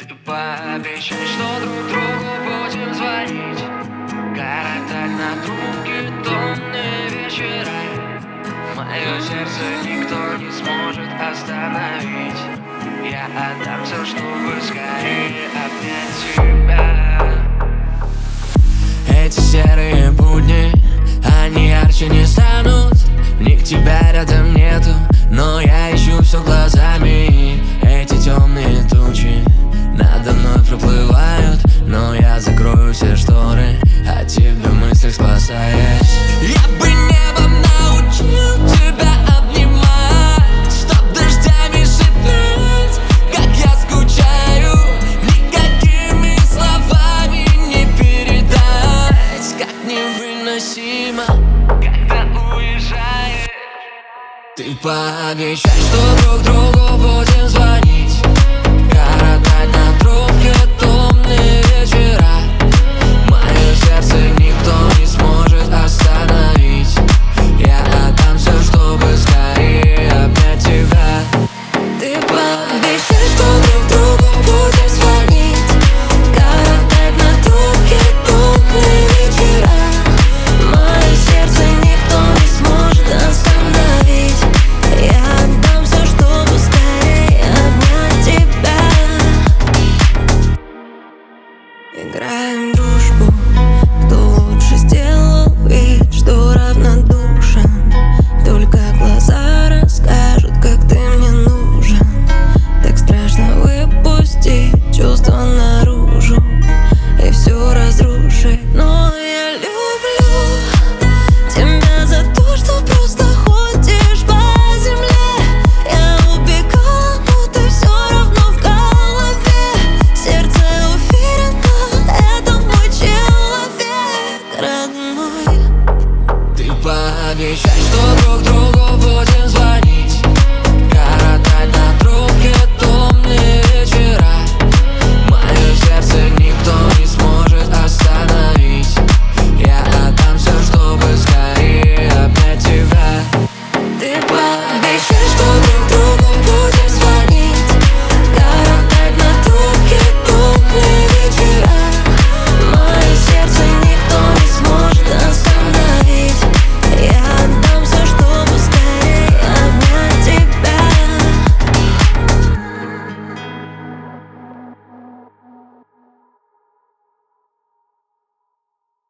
Ты пообещай, что друг другу будем звонить, коротать на трубке томные вечера. Мое сердце никто не сможет остановить. Я отдам все, чтобы скорее обнять тебя. Эти серые будни, они ярче не станут. В них тебя рядом нету, но я ищу все глазами. Эти темные тучи надо мной проплывают, но я закрою все шторы, от тебя в мыслях спасаясь. Я бы небом научил тебя обнимать, чтоб дождями шептать, как я скучаю. Никакими словами не передать, как невыносимо, когда уезжаешь. ты пообещай, что друг другу будем звонить,